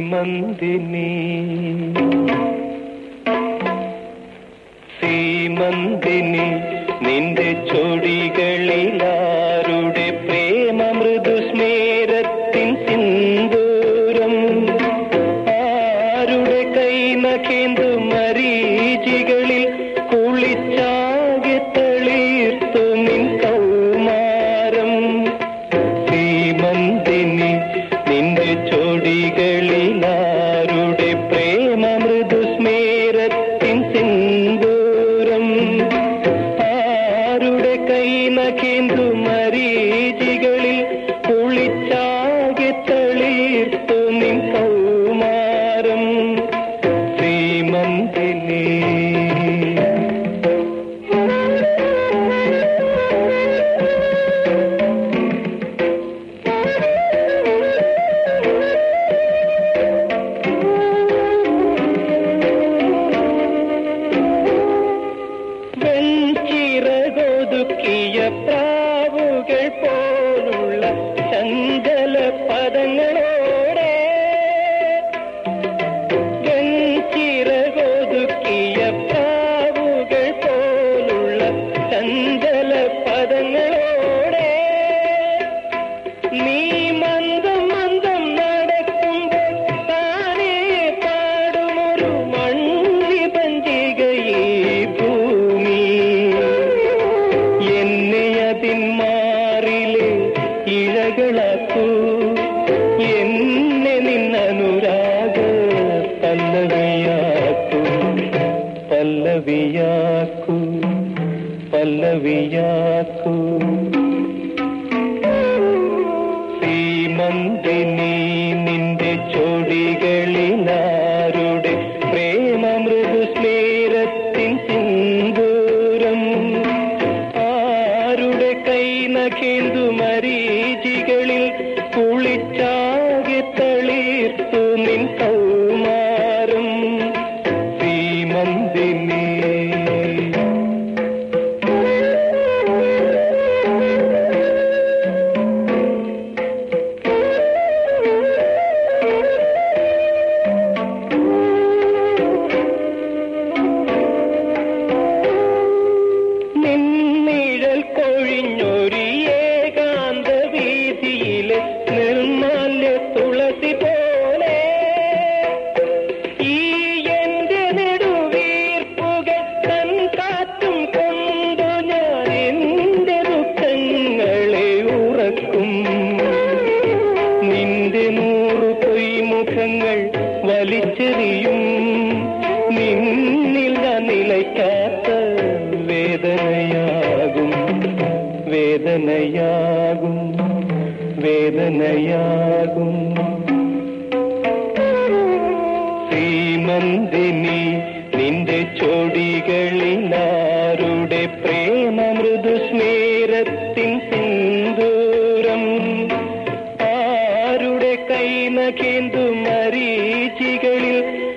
സീമന്തിനി സീമന്തിനി നിന്റെ ചൊടികളിലാരുടെ പ്രേമ മൃദുസ്മേരത്തിൻ സിന്ദൂരം ആരുടെ കൈനഖേന്തു മരീചികളിൽ കുളിച്ചാകെ തളിർത്തു നിൻ കൗമാരം സീമന്തിനി നിന്റെ ചൊടികളിലാരുടെ പ്രേമ മൃദുസ്മേരത്തിൻ സിന്ദൂരം ആരുടെ കൈനഖേന്തു മരീചികളിൽ കുളിച്ചാകെ തളിർത്തു നിൻ കൗമാരം സീമന്തിനി വെഞ്ചിറകൊതുക്കിയ പ്രാവുകൾ പോലുള്ള ചഞ്ചല പദങ്ങളോടെ വെഞ്ചിറകൊതുക്കിയ പ്രാവുകൾ പോലുള്ള ചഞ്ചല പദങ്ങളോടെ നീ മന്ദം മന്ദം നടക്കുമ്പോൾ താനേ പാടുമൊരു മണ്ണി പഞ്ചികയീ ഭൂമി എന്നെ അതിൻ മാറിലെ ഇഴകളാക്കൂ എന്നെ നിന്നനുരാഗ പല്ലവിയാക്കൂ പല്ലവിയാക്കൂ പല്ലവിയാക്കൂ സീമന്തിനി നിന്റെ ചൊടികളിലാരുടെ പ്രേമ മൃദുസ്മേരത്തിൻ സിന്ദൂരം ആരുടെ കൈനഖേന്തു മരീചികളിൽ കുളിച്ചാകെ തളിർത്തു നിൻ കൗമാരം സീമന്തിനി നിന്നിഴൽ കൊഴിഞ്ഞൊരു ഏകാന്ത വീതിയിലെ നിർമാല്യ തുളസി പോലെ ഈ എന്റെ നെടുവീർപ്പുകൾ തൻ കാറ്റും കൊണ്ടു ഞാൻ എന്റെ ദുഃഖങ്ങളെ ഉറക്കും നിന്റെ 100 പൊയ്മുഖങ്ങൾ വലിച്ചെറിയും നിന്നിൽ നിലയ്ക്കാത്ത വേദനയാകും വേദനയാകും വേദനയാകും സീമന്തിനി നിന്റെ ചൊടികളിലാരുടെ പ്രേമ മൃദുസ്മേരത്തിൻ സിന്ദൂരം ആരുടെ കൈനഖേന്തു മരീചികളിൽ